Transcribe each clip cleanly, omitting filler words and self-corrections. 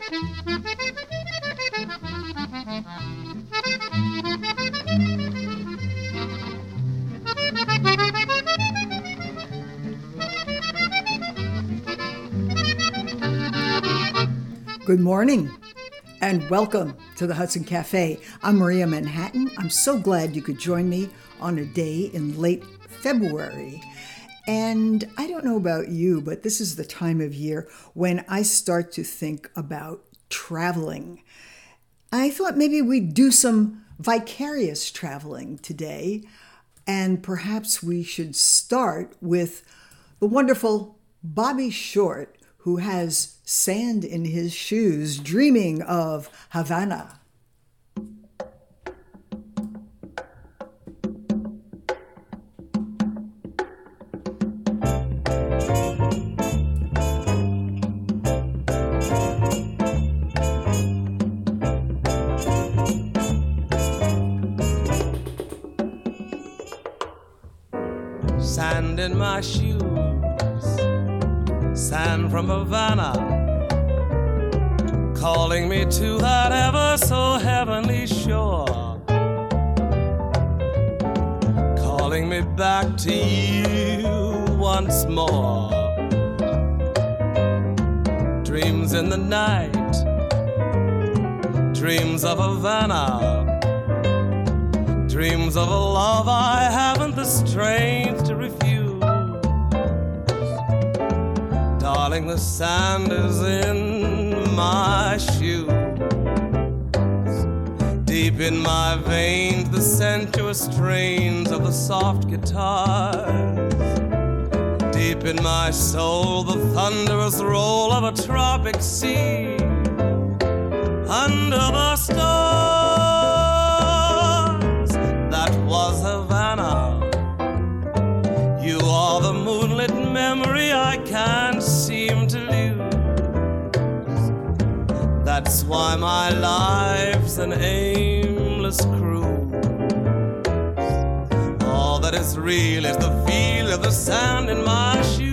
Good morning and welcome to the Hudson Cafe. I'm Maria Manhattan. I'm so glad you could join me on a day in late February. And I don't know about you, but this is the time of year when I start to think about traveling. I thought maybe we'd do some vicarious traveling today, and perhaps we should start with the wonderful Bobby Short, who has sand in his shoes, dreaming of Havana. Sand in my shoes, sand from Havana, calling me to that ever so heavenly shore, calling me back to you once more. Dreams in the night, dreams of Havana, dreams of a love I haven't the strength to refuse. Darling, the sand is in my shoes. Deep in my veins, the sensuous strains of the soft guitars. Deep in my soul, the thunderous roll of a tropic sea. Under the stars, that was Havana. You are the moonlit memory I can't seem to lose. That's why my life's an aimless cruise. All that is real is the feel of the sand in my shoes.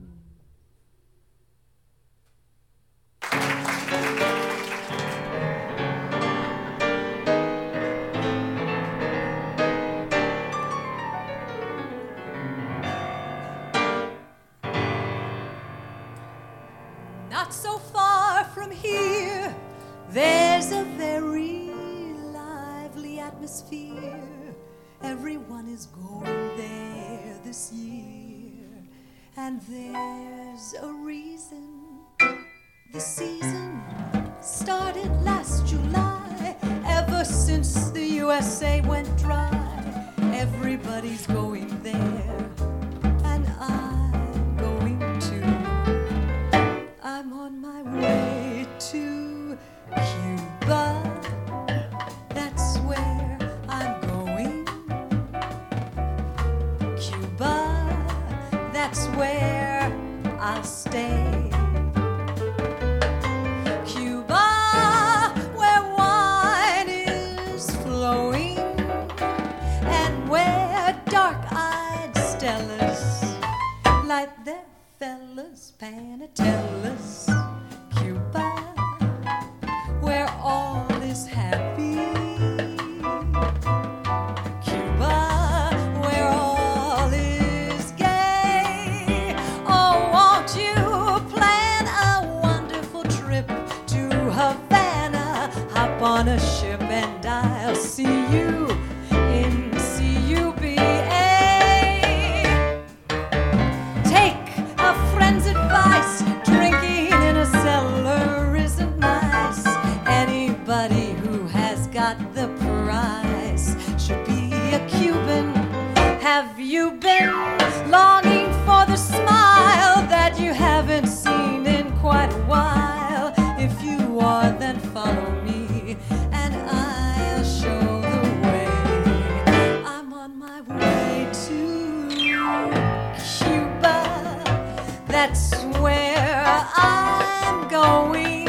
Not so far from here, there's a very lively atmosphere. Everyone is going there this year, and there's a reason. The season started last July. Ever since the USA went dry, everybody's going there, and I'm going too. I'm on my way to Cuba. That's where I'm going. Cuba, that's where I'll stay. Cuba, where wine is flowing, and where dark-eyed Stellas light their fellas panatellas. Cuba, where all is happy. Cuba, where all is gay. Oh, won't you plan a wonderful trip to Havana? Hop on a ship and I'll see you in CUBA. Take a friend's advice. Drinking in a cellar isn't nice. Anybody who has got the price should be a Cuban. Have you been longing for the smile that you haven't seen in quite a while? If you are, then follow me and I'll show the way. I'm on my way to Cuba. That's where I'm going.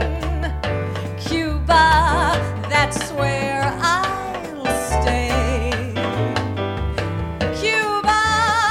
Cuba, that's where I'll stay. Cuba,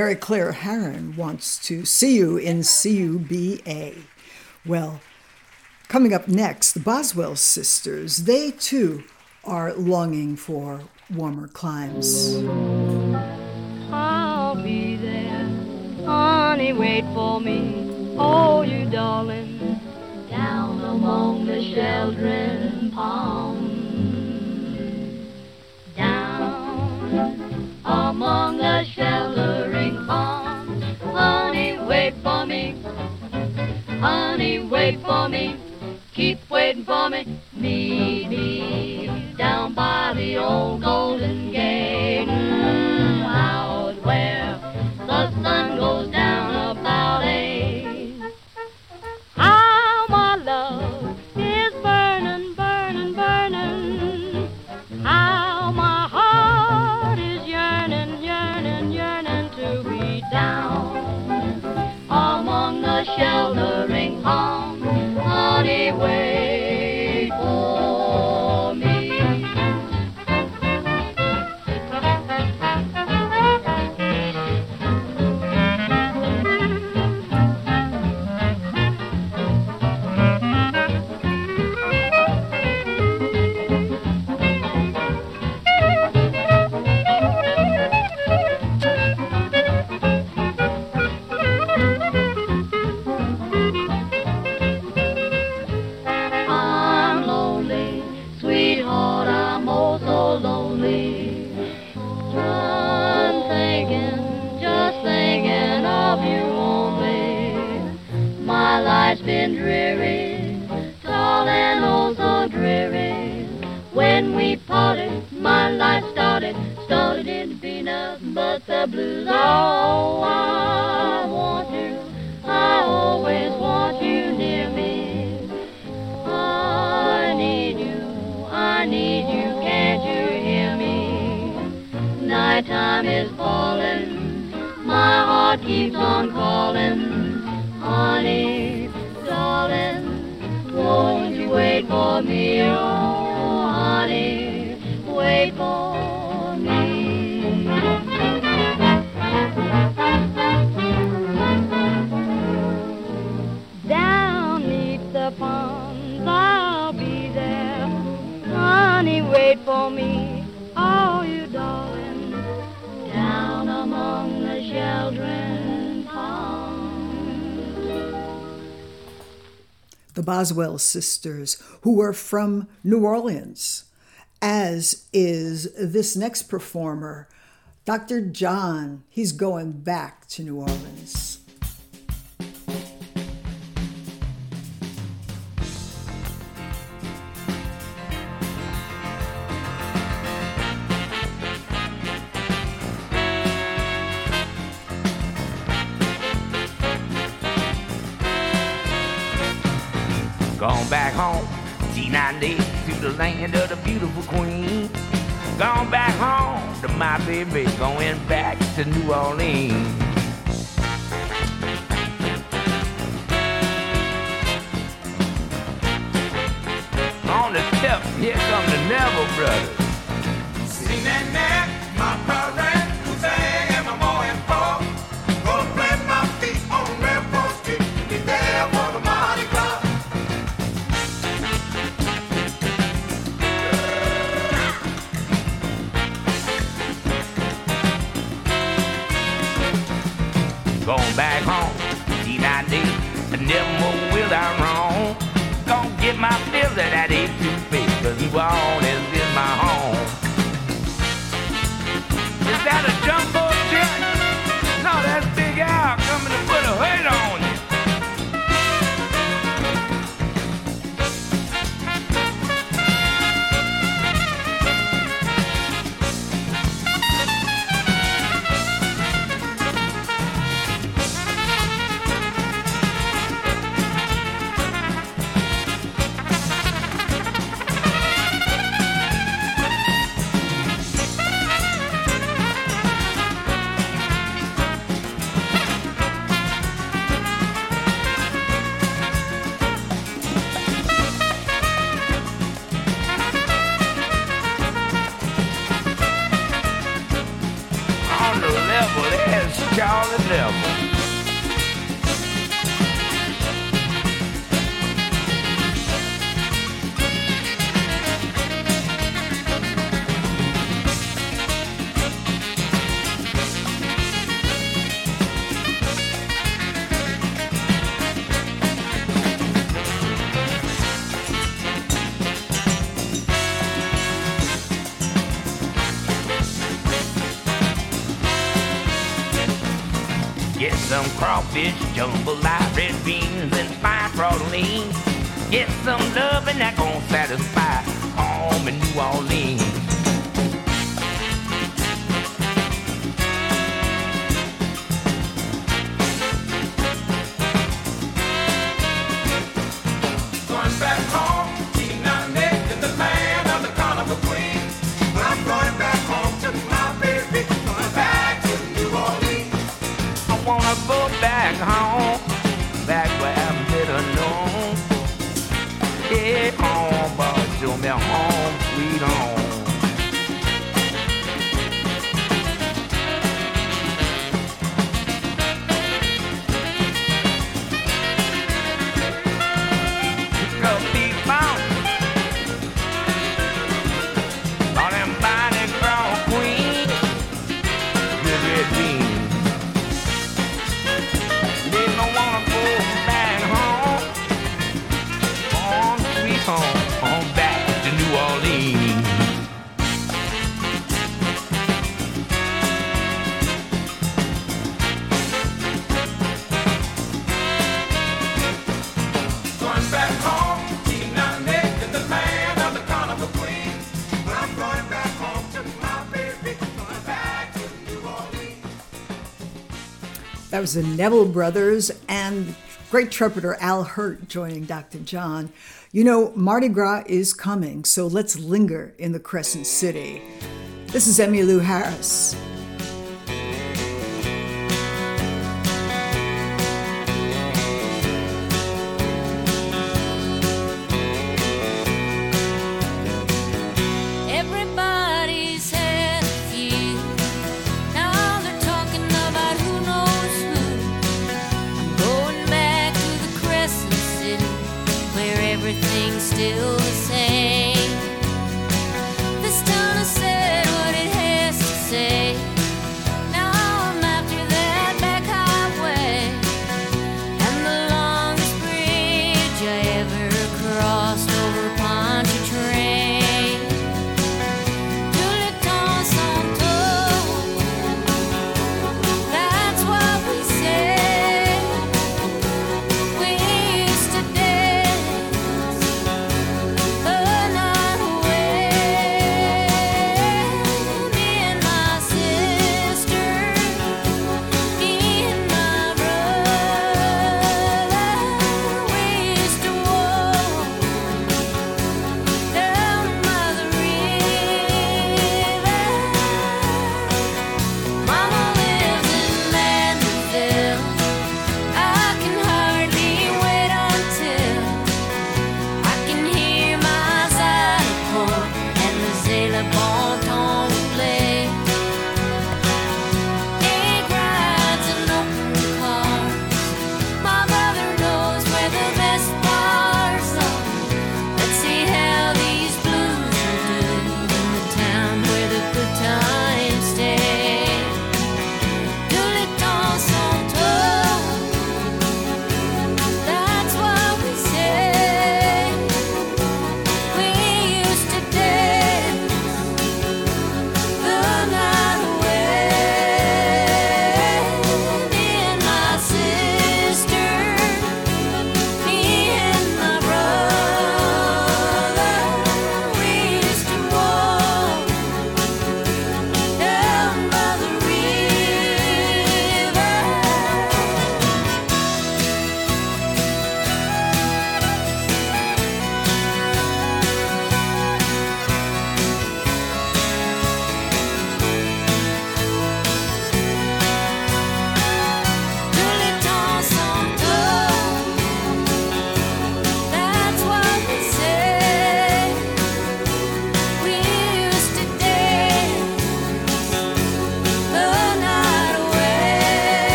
Mary Claire Harron wants to see you in CUBA. Well, coming up next, the Boswell sisters. They too are longing for warmer climes. I'll be there, honey, wait for me, oh you darling, down among the sheltering palms, down among the sheltering palms. Honey, wait for me, honey, wait for me, keep waiting for me, meet me down by the old Golden Gate, out where the sun goes down about 8. How my love is burning, burning, burning. How my heart is yearning, yearning, yearning to be down among the sheltering palms. Honey, wait for me. Life's been dreary, dull and oh so dreary. When we parted, my life started in to be nothing but the blues. Oh, I want you, I always want you near me. I need you, can't you hear me? Nighttime is falling, my heart keeps on calling. Honey, darling, won't you wait for me? Oh, honey, wait for me. Down neath the palms, I'll be there. Honey, wait for me. Oh, you darling, down among the sheltering palms. The Boswell sisters, who are from New Orleans, as is this next performer, Dr. John. He's going back to New Orleans. Gone back home, T90 to the land of the beautiful queen. Gone back home to my baby, going back to New Orleans. On the step, here come the Neville brothers. Seen that man, my cousin, Hussein, and my boy and Paul. Gonna plant my feet on Railroad Street, be there for the Mardi Gras. Going back home, T90, never more will I roam. Gonna get my fill of that A2 cause New Orleans is my home. Is that a jumbo jet? No, that's Big Al coming to put a weight on you. all the devil. Get some crawfish, jambalaya, red beans, and fine protein. Get some loving that gon' satisfy home in New Orleans. Going back home, Tina Nick in the land of the carnival queen. I'm going back home to my baby, going back to New Orleans. I wanna go back home, back where I'm better known. Yeah, home, but show me home, sweet home. Go deep mountain, all them body grown queens, good red beans. They don't wanna go back home, home, sweet home back to New Orleans. Going back home, Tina Nick in the land of the carnival queen. I'm going back home to my baby, going back to New Orleans. That was the Neville Brothers and great trumpeter Al Hurt joining Dr. John. You know, Mardi Gras is coming, so let's linger in the Crescent City. This is Emmylou Harris. Everybody's had a few. Now they're talking about who knows who. I'm going back to the Crescent City, where everything's still the same. This town has said what it has to say. Now I'm after that back highway, and the longest bridge I ever crossed over Pontchartrain. Tout le temps sans taux, that's what we say. We used to dance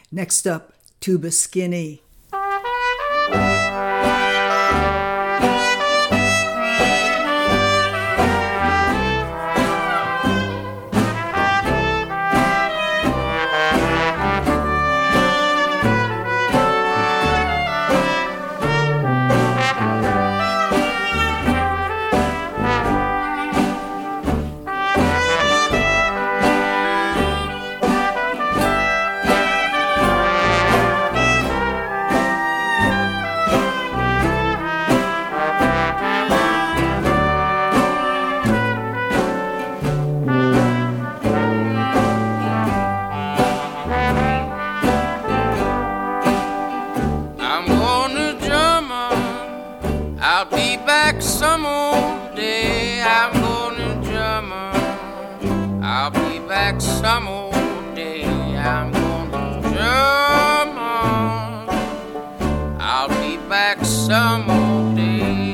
Next up, Tuba Skinny. I'm going to German. I'll be back some old day. I'm going to German. I'll be back some old day. I'm going to German. I'll be back some old day.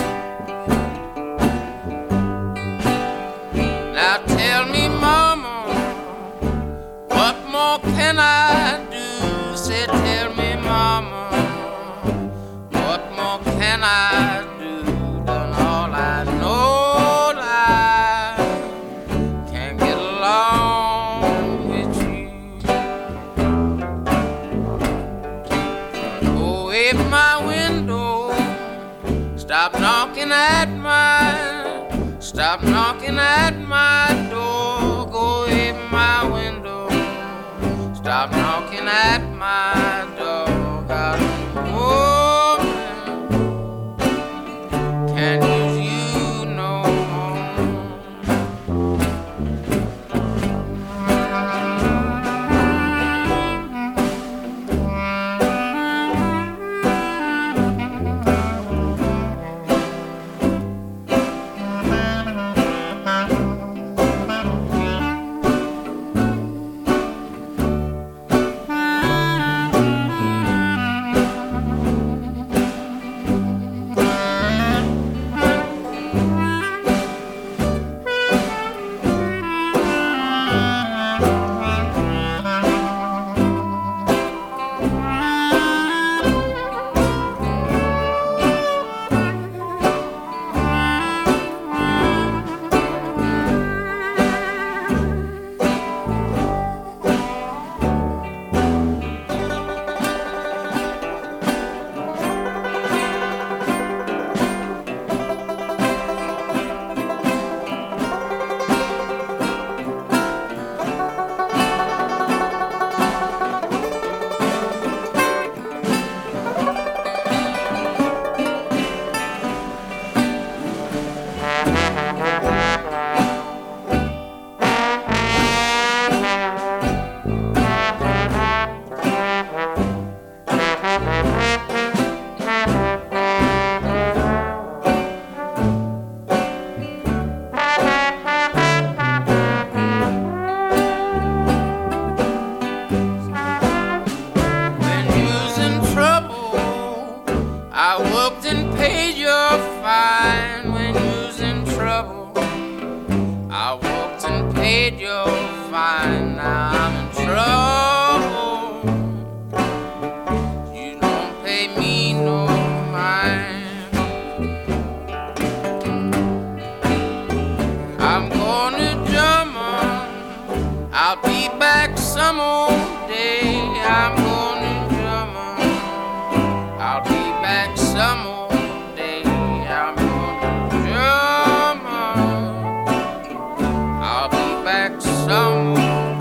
Now tell me, mama, what more can I do? Say, tell me, mama, what more can I do? Done all I know, I can't get along with you. Go away my window, stop knocking at my door. Go away my window, stop knocking at my door. Got a woman, can't use you no paid your fine. Now I'm in trouble. You don't pay me no mind. I'm going to German. I'll be back some old day. I'm going to German. I'll be back some old day. I'm going to German. I'll be back some old day.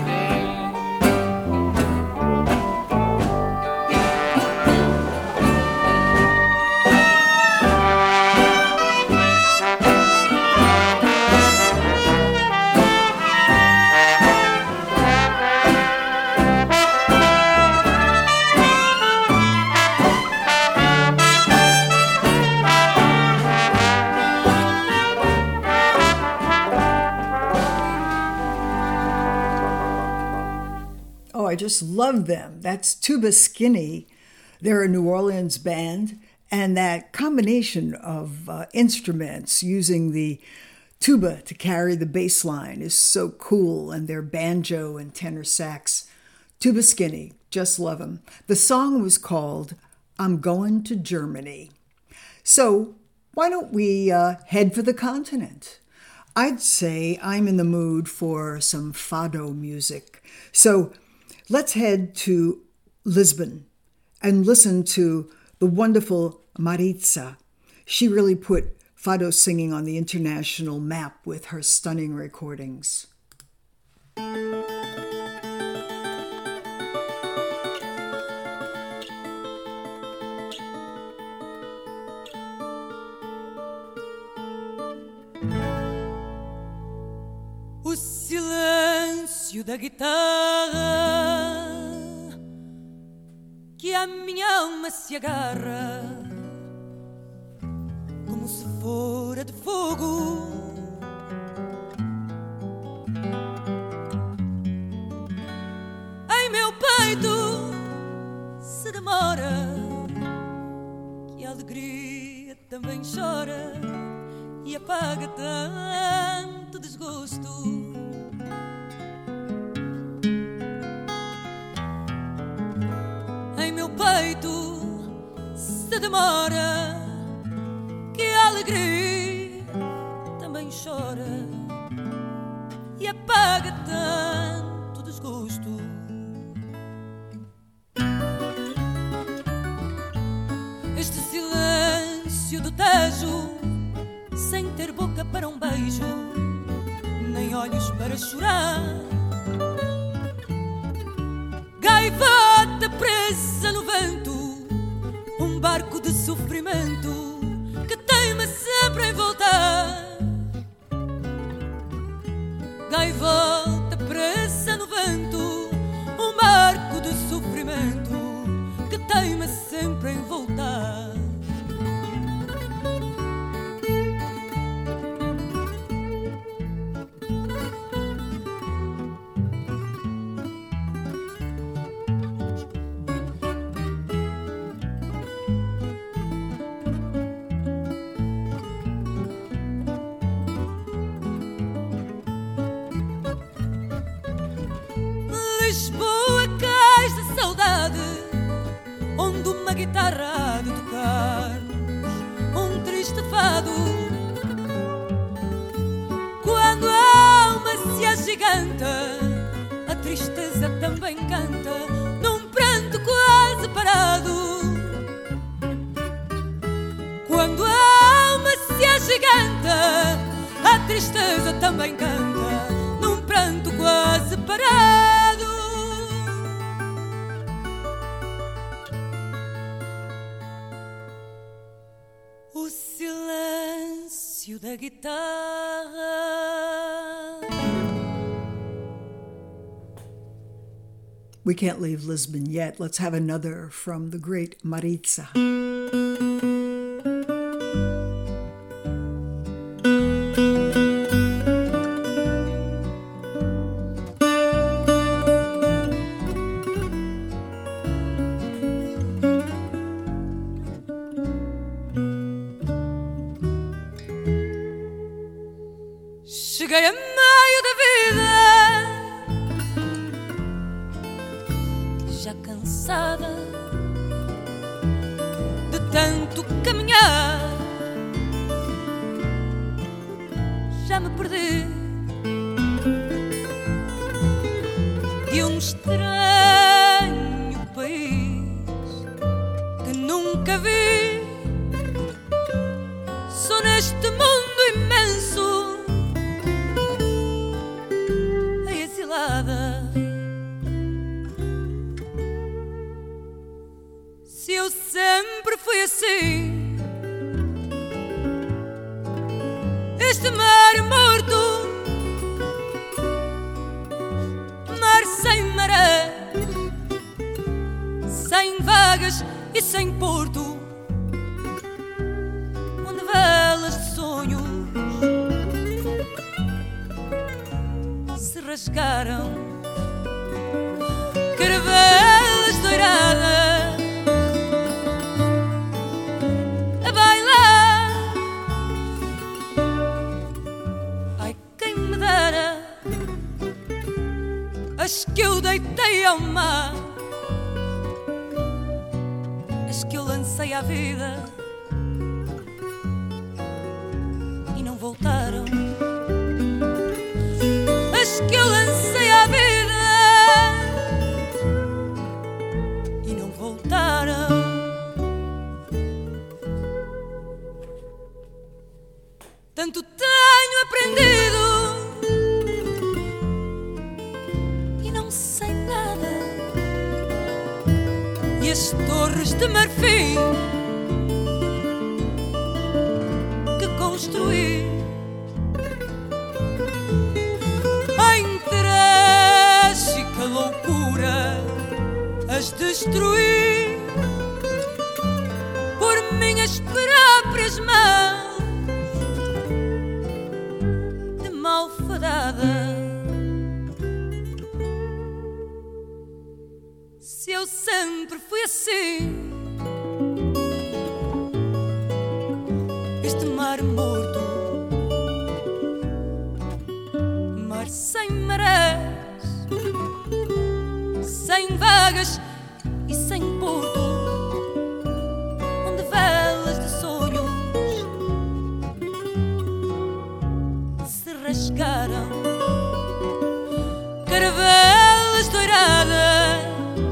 I just love them. That's Tuba Skinny. They're a New Orleans band, and that combination of instruments using the tuba to carry the bass line is so cool, and their banjo and tenor sax. Tuba Skinny, Just love him. The song was called I'm Going to Germany. So why don't we head for the continent? I'd say I'm in the mood for some fado music. So let's head to Lisbon and listen to the wonderful Maritza. She really put fado singing on the international map with her stunning recordings. O silêncio da guitarra que à minha alma se agarra como se fora de fogo. Em meu peito se demora, que a alegria também chora e apaga tanto desgosto. Em meu peito se demora, que a alegria também chora e apaga tanto desgosto. Este silêncio do Tejo, sem ter boca para um beijo, nem olhos para chorar. Gaivota presa no vento, um barco de sofrimento que teima sempre em voltar. Gaivota presa no vento, um barco de sofrimento que teima sempre em voltar. Lisboa, cais de saudade, onde uma guitarra há de tocar-nos um triste fado. Quando a alma se agiganta, a tristeza também canta num pranto quase parado. Quando a alma se agiganta, a tristeza também canta num pranto quase parado. O silêncio da guitarra. We can't leave Lisbon yet. Let's have another from the great Maritza. Cheguei a meio da vida, já cansada de tanto caminhar. Já me perdi de um estranho país que nunca vi. Sou neste mundo imenso a exilada. Se eu sempre fui assim, este mar morto, mar sem maré, sem vagas e sem porto, onde velas de sonhos se rasgaram, caravelas doiradas a bailar. Ai, quem me dera as que eu deitei ao mar lancei à vida e não voltaram. As que eu lancei à vida e não voltaram. Tanto tenho aprendido e não sei nada. E as torres de marfim que construí em trágica loucura as destruí por minhas próprias mãos de malfadada. Se eu sempre fui assim, este mar morto, mar sem marés, sem vagas e sem porto, onde velas de sonhos se rasgaram, caravelas douradas.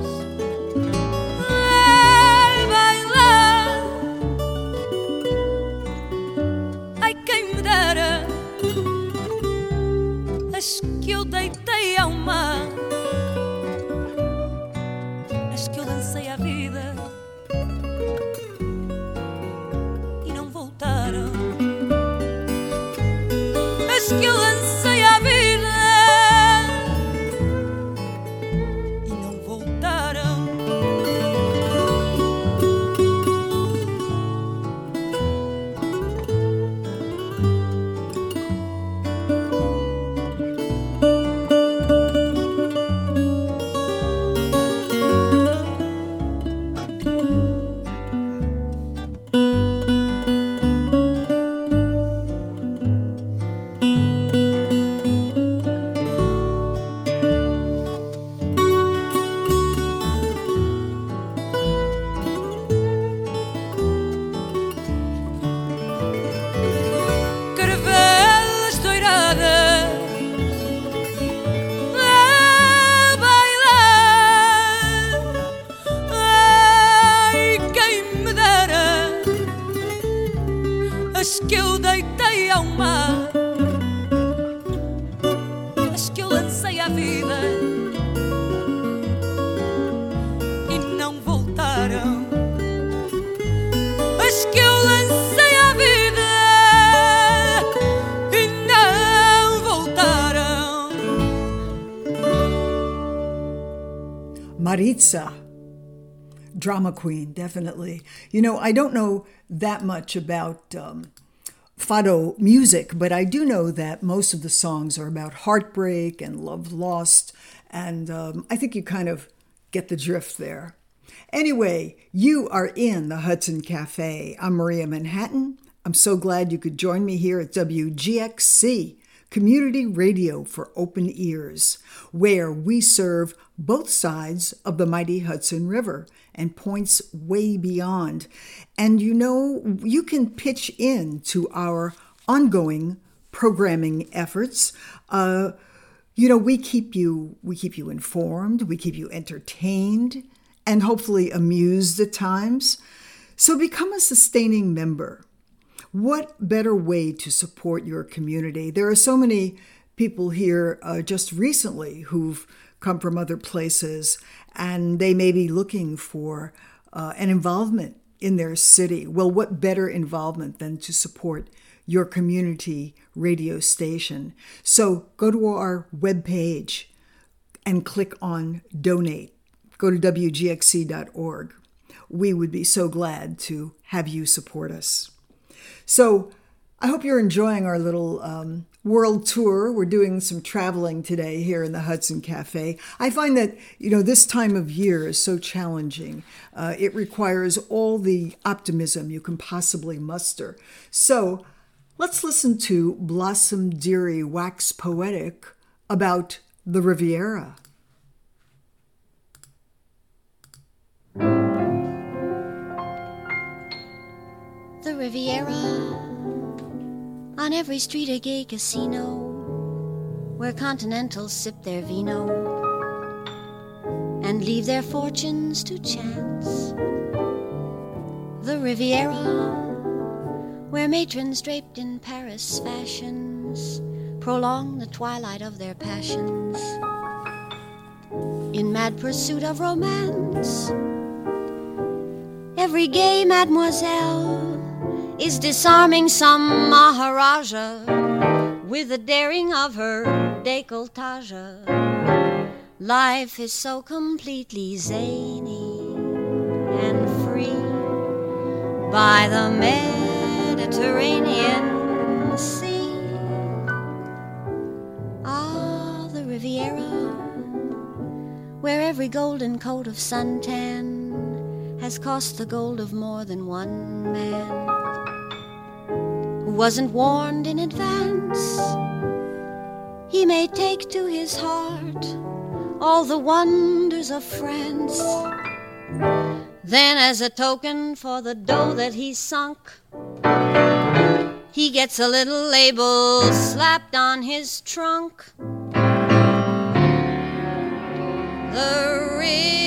As que eu deitei ao mar, as que eu lancei à vida e não voltaram. As que eu lancei à vida e não voltaram. Caravelas douradas a bailar. Ai, quem me dera as que eu deitei ao mar, as que eu lancei à vida e não voltaram. As que eu lancei à vida e não voltaram. Maritza, drama queen, definitely. You know, I don't know that much about fado music, but I do know that most of the songs are about heartbreak and love lost, and I think you kind of get the drift there. Anyway, you are in the Hudson Cafe. I'm Maria Manhattan. I'm so glad you could join me here at WGXC, Community Radio for Open Ears, where we serve both sides of the mighty Hudson River and points way beyond. And you know, you can pitch in to our ongoing programming efforts. You know, we keep you informed, we keep you entertained, and hopefully amused at times. So become a sustaining member. What better way to support your community? There are so many people here just recently who've come from other places, and they may be looking for an involvement in their city. Well, what better involvement than to support your community radio station? So go to our webpage and click on Donate. Go to WGXC.org. We would be so glad to have you support us. So I hope you're enjoying our little world tour. We're doing some traveling today here in the Hudson Cafe. I find that, you know, this time of year is so challenging. It requires all the optimism you can possibly muster. So let's listen to Blossom Dearie wax poetic about the Riviera. the Riviera, on every street a gay casino, where continentals sip their vino and leave their fortunes to chance. The Riviera, where matrons draped in Paris fashions prolong the twilight of their passions in mad pursuit of romance. Every gay mademoiselle is disarming some Maharaja with the daring of her décolletage. Life is so completely zany and free by the Mediterranean Sea. Ah, the Riviera, where every golden coat of suntan has cost the gold of more than one man who wasn't warned in advance. He may take to his heart all the wonders of France. Then, as a token for the dough that he sunk, he gets a little label slapped on his trunk. The Riviera.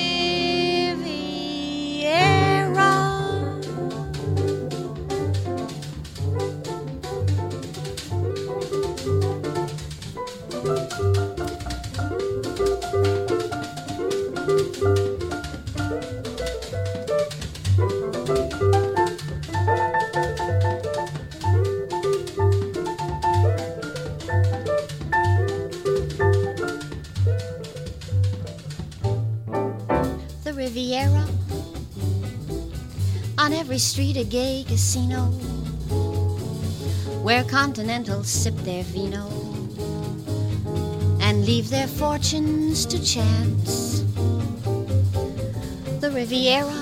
Riviera, on every street a gay casino, where continentals sip their vino and leave their fortunes to chance. The Riviera,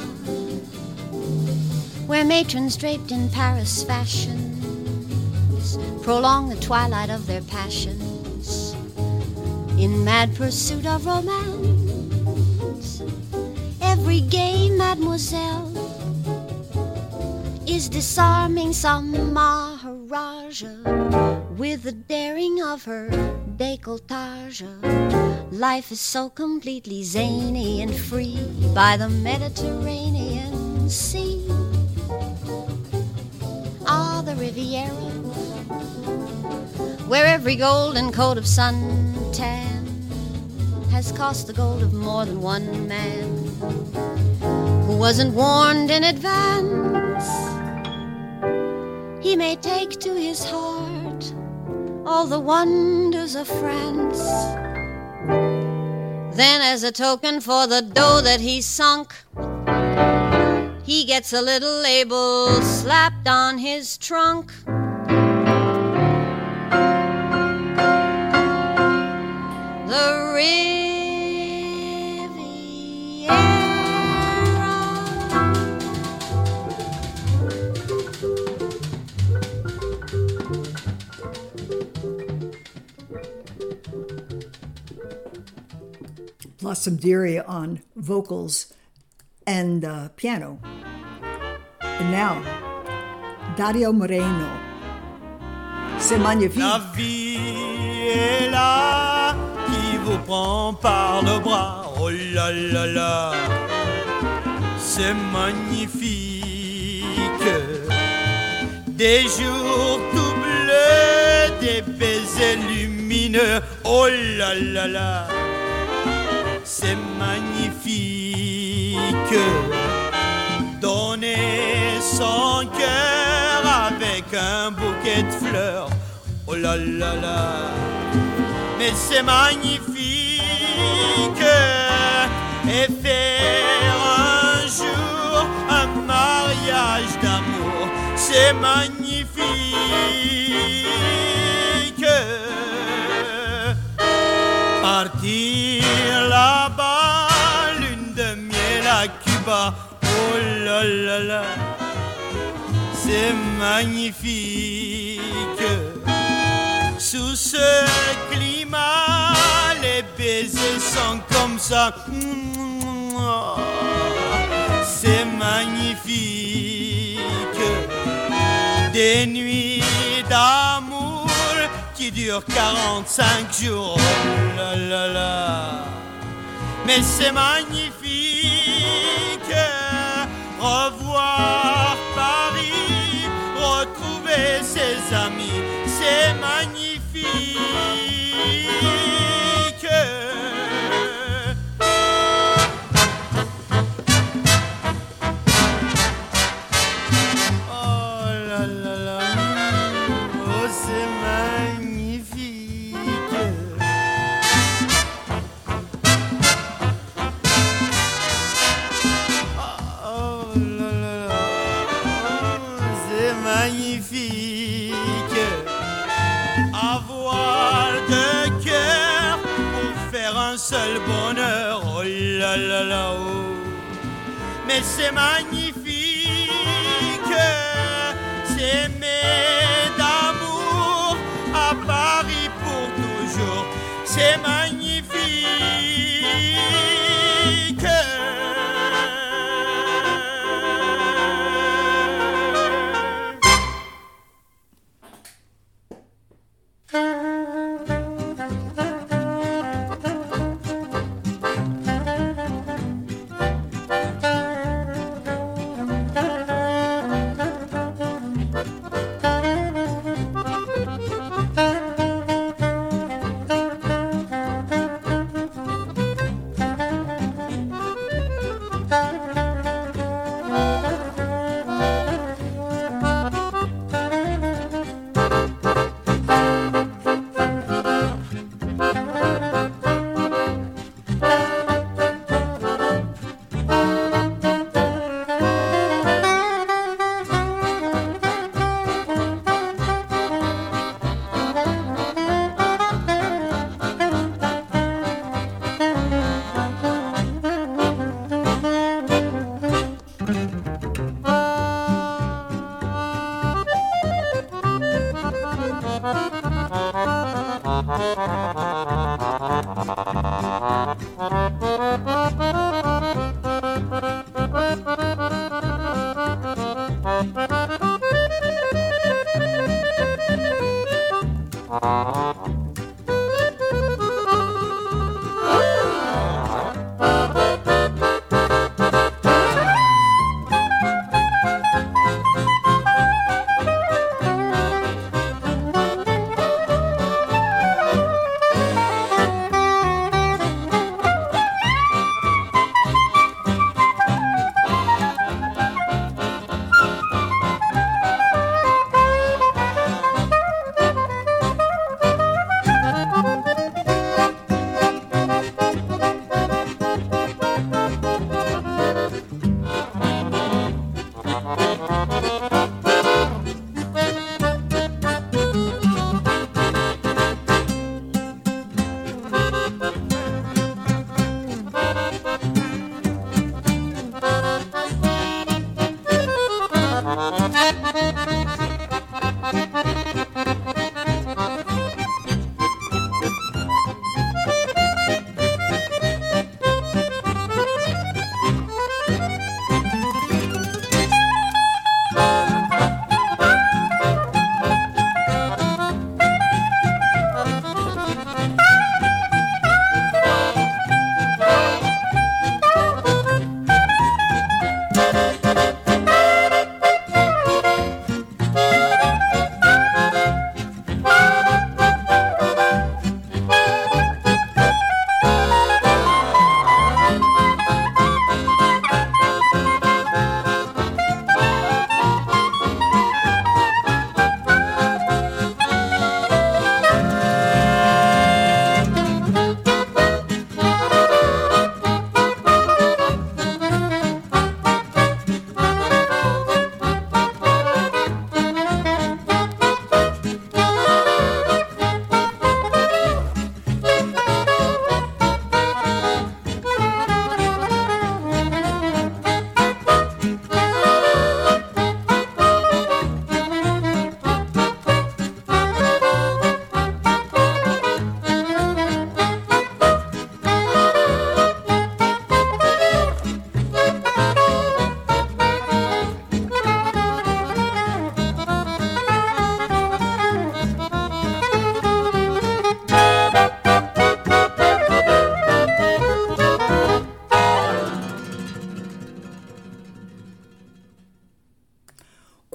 where matrons draped in Paris fashions prolong the twilight of their passions in mad pursuit of romance. Every gay mademoiselle is disarming some Maharaja with the daring of her décolletage. Life is so completely zany and free by the Mediterranean Sea. Ah, the Riviera, where every golden coat of suntan has cost the gold of more than one man who wasn't warned in advance. He may take to his heart all the wonders of France. Then, as a token for the dough that he sunk, he gets a little label slapped on his trunk. The Riviera. Blossom Dearie on vocals and piano. And now, Dario Moreno. C'est magnifique. La vie est là, qui vous prend par le bras. Oh là là là, c'est magnifique. Des jours tout bleus, des baisers lumineux. Oh là là là, c'est magnifique. Donner son cœur avec un bouquet de fleurs. Oh là là là, mais c'est magnifique. Et faire un jour un mariage d'amour, c'est magnifique. Partir là-bas, lune de miel à Cuba. Oh là là là, c'est magnifique. Sous ce climat, les baisers sont comme ça. C'est magnifique. Des nuits d'amour qui durent 45 jours. Oh là là là. Mais c'est magnifique. Revoir Paris, retrouver ses amis, c'est magnifique. Oh là là là, oh c'est magnifique. Oh là là là, oh, c'est magnifique. Avoir deux cœurs pour faire un seul bonheur. Oh là là là, oh. Mais c'est magnifique. S'aimer d'amour à Paris pour toujours, c'est magnifique.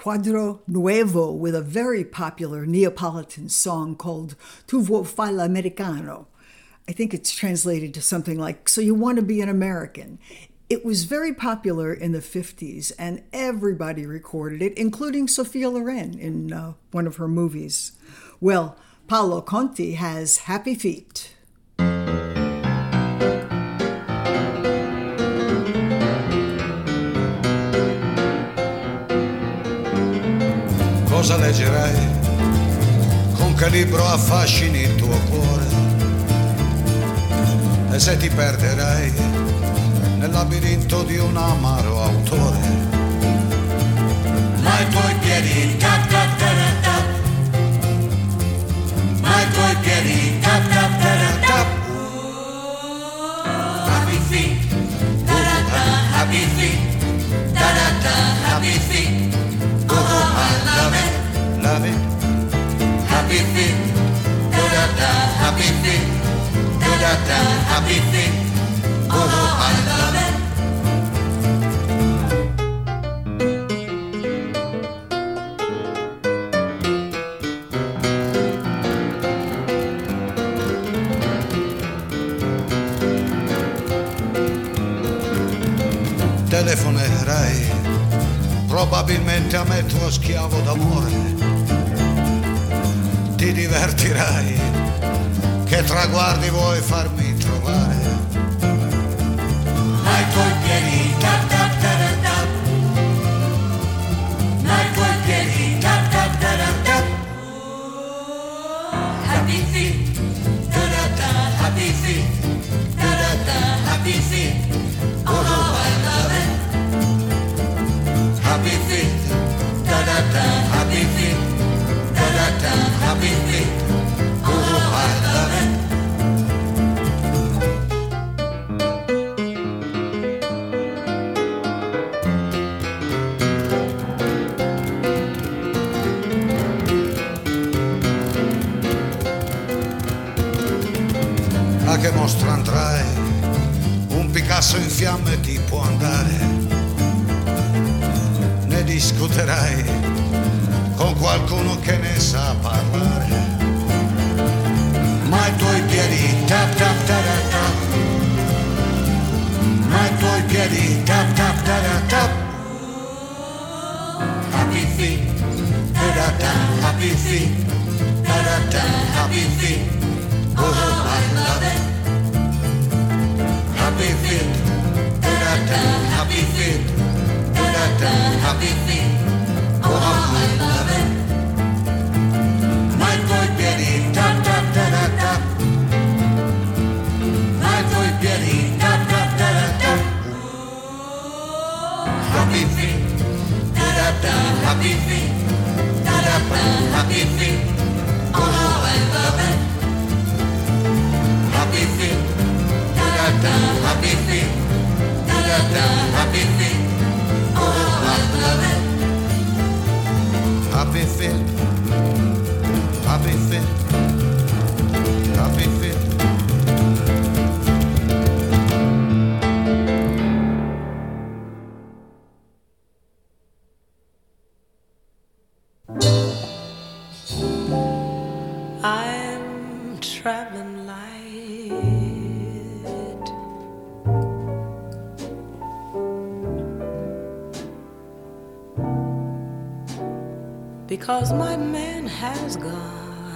Cuadro Nuevo with a very popular Neapolitan song called Tu vuoi fare l'americano. I think it's translated to something like, so you want to be an American. It was very popular in the 50s, and everybody recorded it, including Sophia Loren in one of her movies. Well, Paolo Conti has Happy Feet. Cosa leggerai? Con che libro affascini il tuo cuore? E se ti perderai nel labirinto di un amaro autore? Ma i tuoi piedi tap tap tap tap, ma i tuoi piedi tap tap tap tap. Happy feet, da da da, happy feet, da da da, happy feet. Oh, I love it, love it. Happy feet, da da da, happy feet, da da da, happy feet. Oh, I love it. Telefonerai probabilmente a me tuo schiavo d'amore, ti divertirai, che traguardi vuoi farmi trovare, ma i tuoi piedi tap tap tap tap, ma i tuoi piedi tap tap tap tap. Happy feet, da da da, happy feet, da da da, happy feet. Oh, I love it. Happy feet, da da da, happy feet, da da da, happy feet. Oh, I love it. A che mostra andrai? Un Picasso in fiamme ti può andare. Ne discuterai con qualcuno che ne sa parlare, ma i tuoi piedi tap tap tap tap, ma i tuoi piedi tap tap tap tap. Happy feet, da da da, happy feet, da da da, happy feet. Oh, I love it. Happy feet, da da da, happy feet, da da da, happy feet. Oh, I love it. My tuoi piedi tap tap tap tap, my tuoi piedi tap tap tap tap. Happy feet, da da da, happy feet, da da da, happy feet. Oh, I love it. Happy feet, da da da, happy feet, da da da, happy feet. Oh, I love it. Happy feet, happy feet, happy feet. I'm traveling light because my man has gone.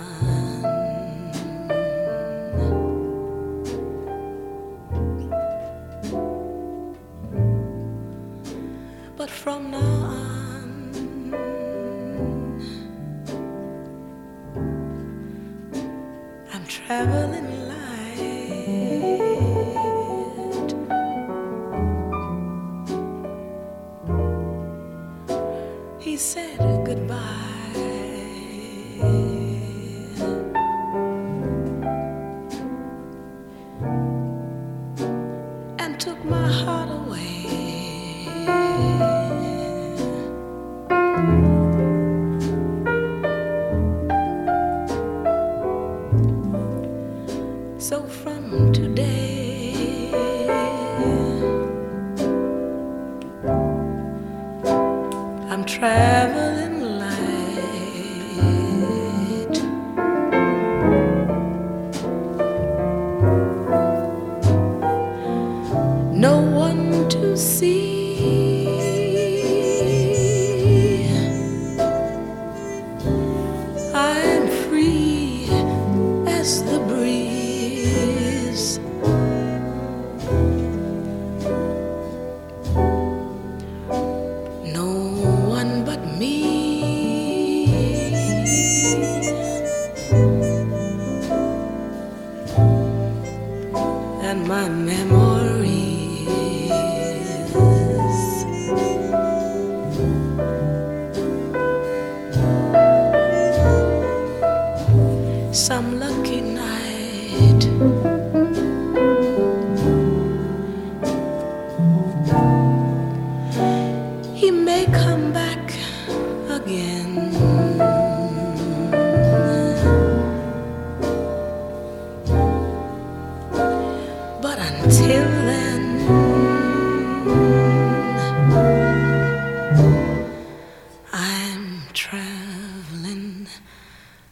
But from now on, I'm traveling light. He said goodbye and took my heart away.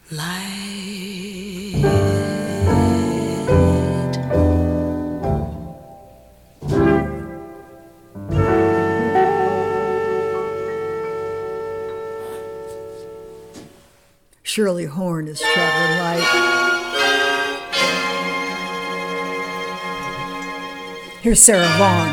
Shirley Horn is Traveling Light. Here's Sarah Vaughan.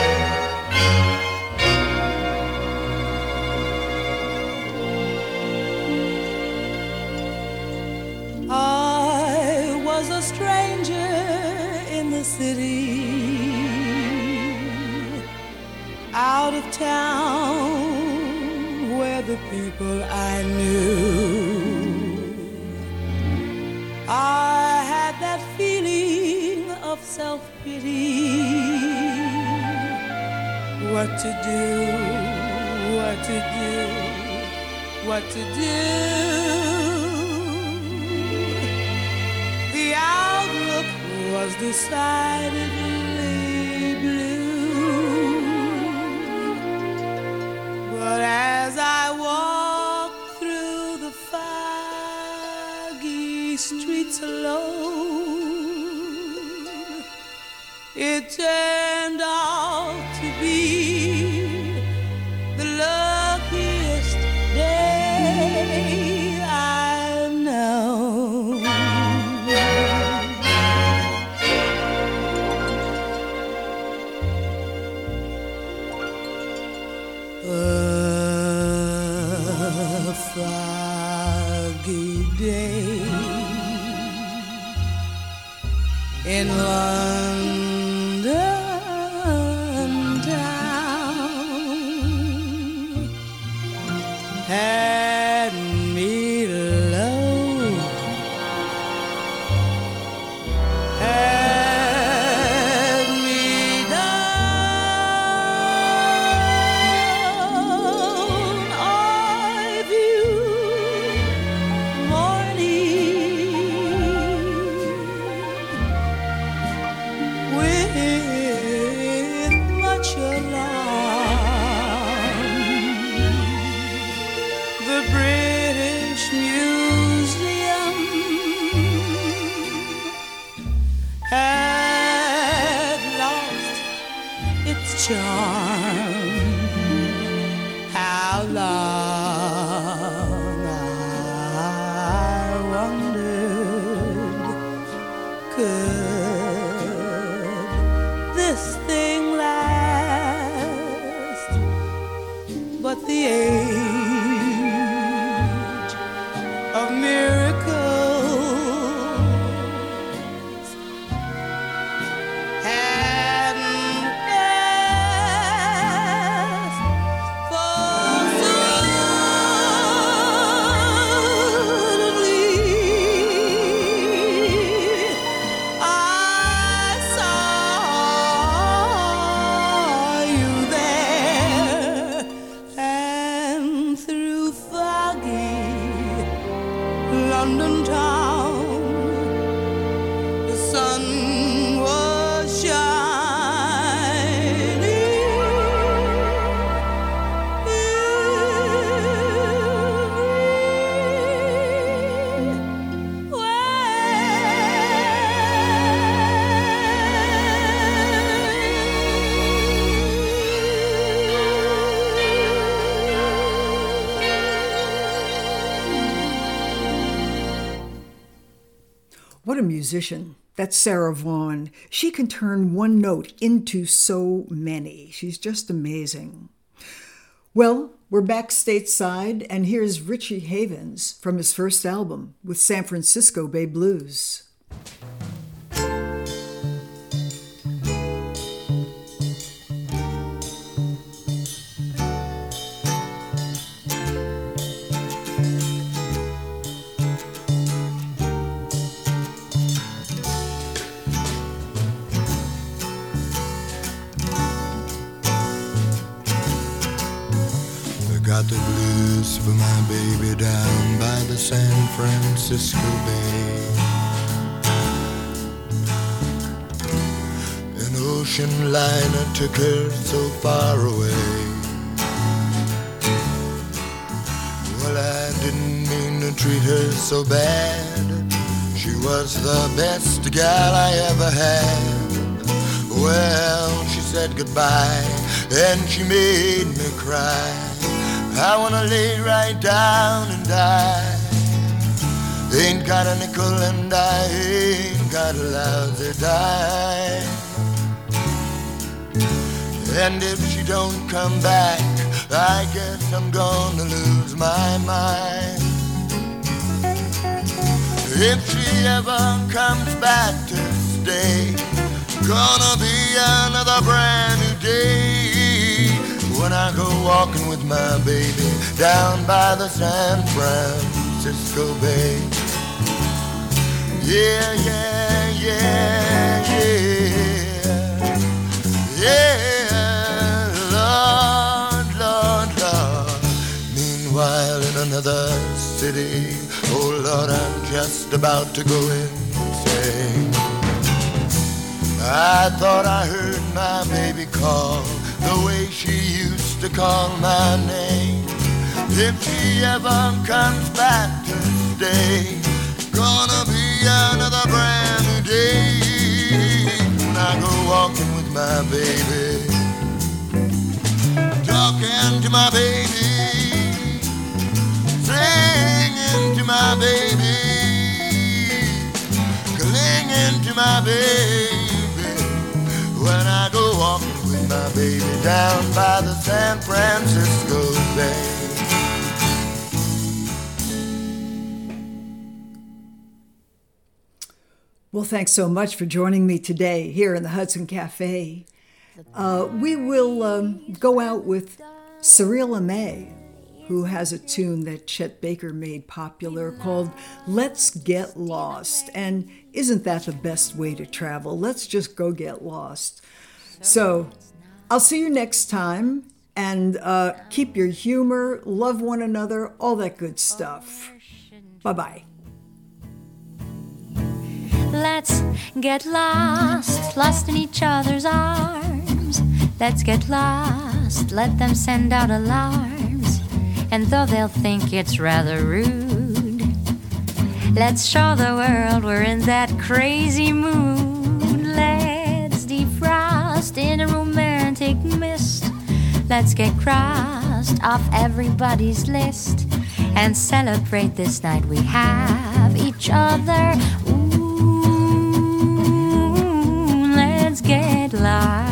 I was a stranger in the city, out of town where the people I knew. I had that feeling of self-pity. What to do, what to do, what to do. The outlook was decidedly blue. But as I walked through the foggy streets alone, it turned out to be the luckiest day I've known. A foggy day in London town had me low, had me down. I viewed morning with much alarm. The British Museum had lost its charm. How long, I wondered, could this thing last? But the age of miracles hadn't passed, for suddenly I saw you there, and through foggy London town the sun was What a musician. That's Sarah Vaughan. She can turn one note into so many. She's just amazing. Well, we're back stateside, and here's Richie Havens from his first album with San Francisco Bay Blues. Got the blues for my baby down by the San Francisco Bay. An ocean liner took her so far away. Well, I didn't mean to treat her so bad. She was the best gal I ever had. Well, she said goodbye and she made me cry. I wanna lay right down and die. Ain't got a nickel and I ain't got a lousy dime. And if she don't come back, I guess I'm gonna lose my mind. If she ever comes back to stay, gonna be another brand new day when I go walking with my baby down by the San Francisco Bay. Yeah, yeah, yeah, yeah, yeah, Lord, Lord, Lord. Meanwhile in another city, oh Lord, I'm just about to go insane. I thought I heard my baby call the way she used to call my name. If she ever comes back to stay, gonna be another brand new day when I go walking with my baby, talking to my baby, singing to my baby, clinging to my baby. When I go walking with my baby down by the San Francisco Bay. Well, thanks so much for joining me today here in the Hudson Cafe. We will go out with Cyrilla May, who has a tune that Chet Baker made popular called Let's Get Lost. And isn't that the best way to travel? Let's just go get lost. So I'll see you next time, and keep your humor, love one another, all that good stuff. Bye-bye. Let's get lost, lost in each other's arms. Let's get lost, let them send out alarms. And though they'll think it's rather rude, let's show the world we're in that crazy mood. Let's defrost in a romantic mist. Let's get crossed off everybody's list and celebrate this night we have each other. Ooh, let's get lost.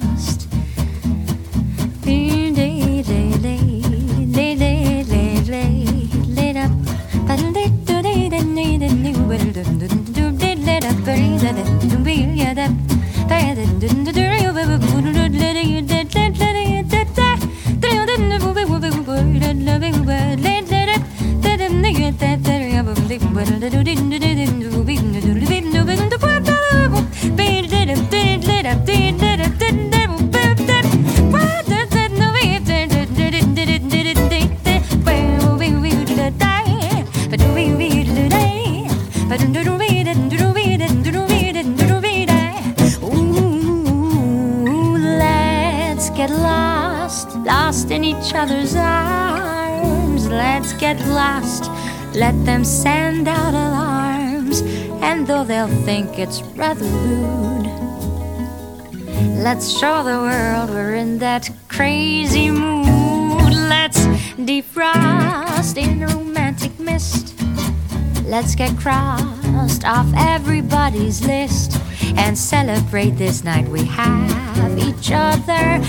Lost in each other's arms. Let's get lost, let them send out alarms. And though they'll think it's rather rude, let's show the world we're in that crazy mood. Let's defrost in a romantic mist. Let's get crossed off everybody's list and celebrate this night we have each other.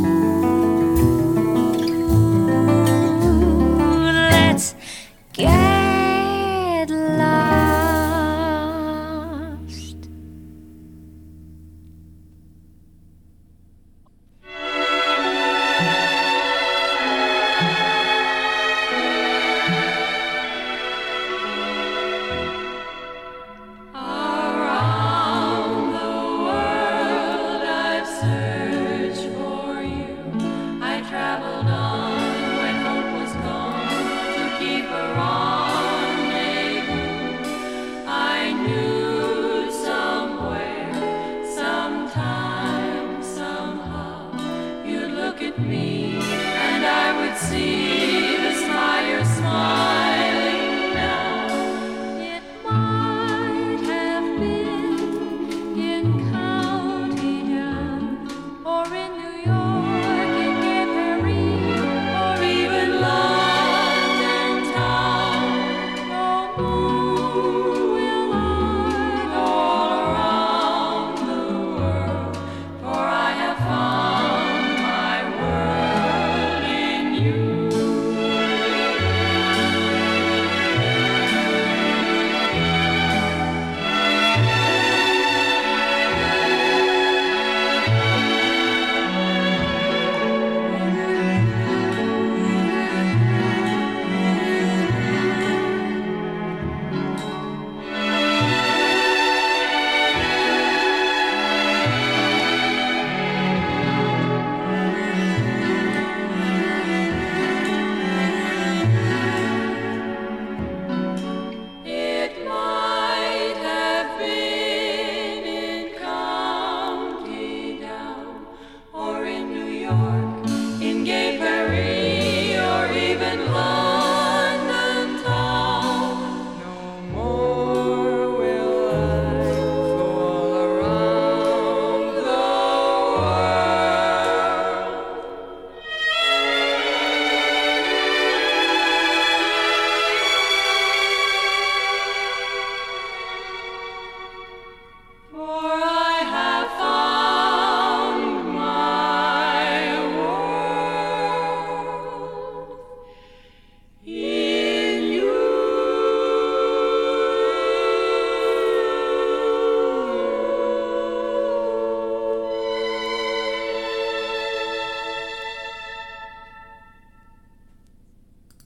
Ooh, let's get